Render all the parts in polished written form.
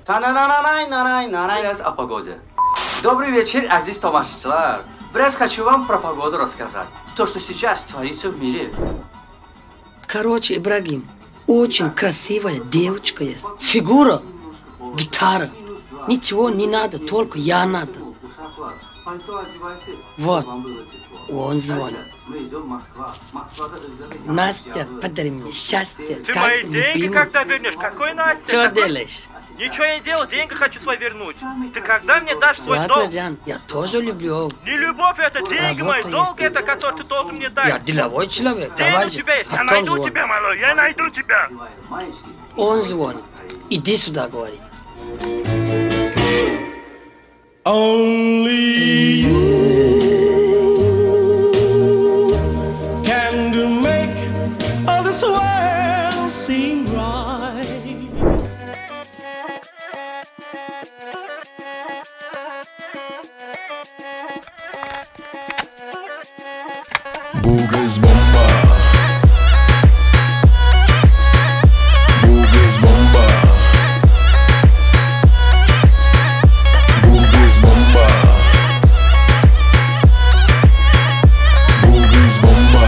Biraz о погоде. Добрый вечер, Азиз Томашчылар. Biraz хочу вам про погоду рассказать. То, что сейчас творится в мире. Короче, Ибрагим, очень красивая девочка есть. Фигура, гитара. Ничего не надо, только я надо. Вот, он звонит. Настя, подари мне счастье. Ты мои деньги когда вернешь? Какой Настя? Что делаешь? Ничего я не делал, деньги хочу свои вернуть. Ты когда мне дашь свой Ладно, долг? Джан, я тоже люблю. Не любовь это, деньги мои, долг есть. это, который ты должен мне дать. Я деловой человек, Деньги давай у же. тебя есть, я Потом найду звоню. тебя, малой, я найду тебя. Он звонит. Иди сюда, говорит. Only you can make all this world seem right. Bu kız bomba. Bu kız bomba. Bu kız bomba. Bu kız bomba.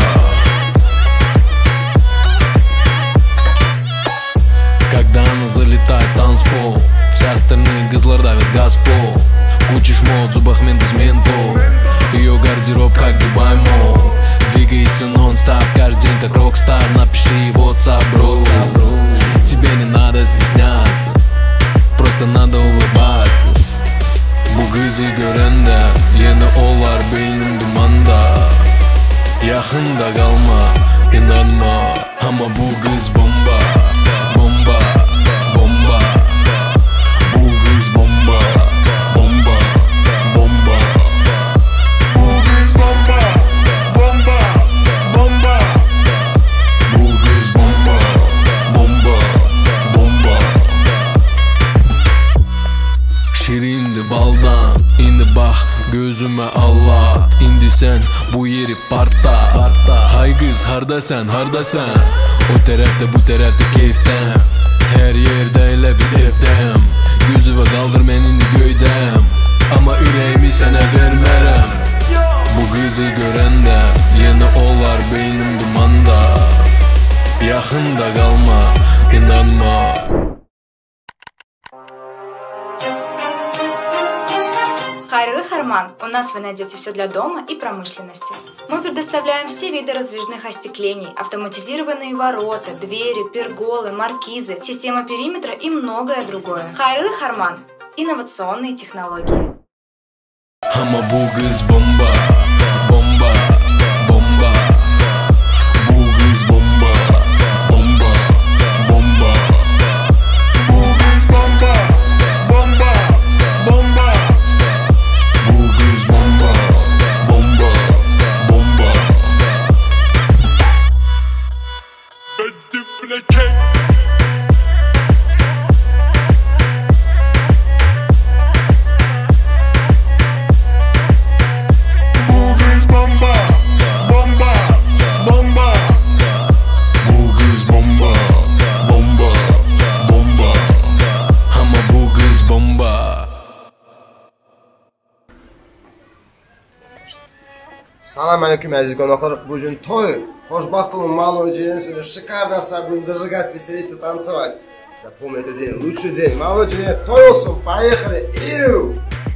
Когда она залетает в танцпол, вся остальные козлар давят газпол. Куча шмот, в зубах ментос ментол. Ее гардероб как Дубай Мол. Двигается нон-стоп, каждый день как рок-стар. Напиши WhatsApp, бро. Тебе не надо стесняться, просто надо улыбаться. Bu kızı görende yeni olar beynim dumanda. Yakında kalma, inanma, ama bu kız bomba. Bomba, bomba. Bu kız bomba. Bomba, bomba. Bu kız bomba. Bomba, bomba. Bu kız bomba. Bomba, bomba. Şirindi baldan, indi bak gözüme anlat. İndi sen bu yeri parta. Hay kız harda sen, harda sen. O tarafta bu tarafta keyiften. Her yerde elə bir evdəm. Gözüve kaldır menini göydəm. Ama yüreğimi sana vermerem. Bu kızı görende yeni olar beynim dumanda. Yakında kalma, inanma. Хайрилы Харман. У нас вы найдете все для дома и промышленности. Мы предоставляем все виды раздвижных остеклений, автоматизированные ворота, двери, перголы, маркизы, система периметра и многое другое. Хайрилы Харман. Инновационные технологии. Ama bu kız bomba. Bomba, bomba. Bu kız bomba. Bomba, bomba. Bu kız bomba. Bomba, bomba. Bu kız bomba. Bomba, bomba. Bu kız bomba. Bomba, bomba. Bu kız bomba. Bomba, bomba. Ama bu kız bomba. Салам алейкум, азиз гонохор. Бужин той. Хошбахт он малый день, сегодня шикарно с будем зажигать, веселиться, танцевать. Запомни этот день, лучший день. Малый день, тойосом, поехали. Иу!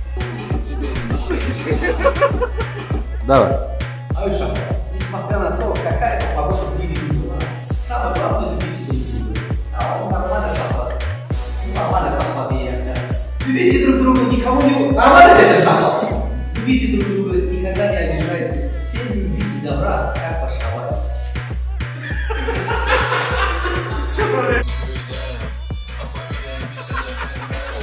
Давай. Айша, несмотря на то, какая погода в мире была, самое главное любите друг друга. А он нормально сахар. Нормально сахар. Любите друг друга, никого не... Нормально это сахар. Любите друг друга, никогда не обижайте. Всем любите добра, как пошла.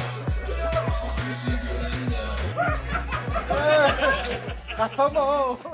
Tamam.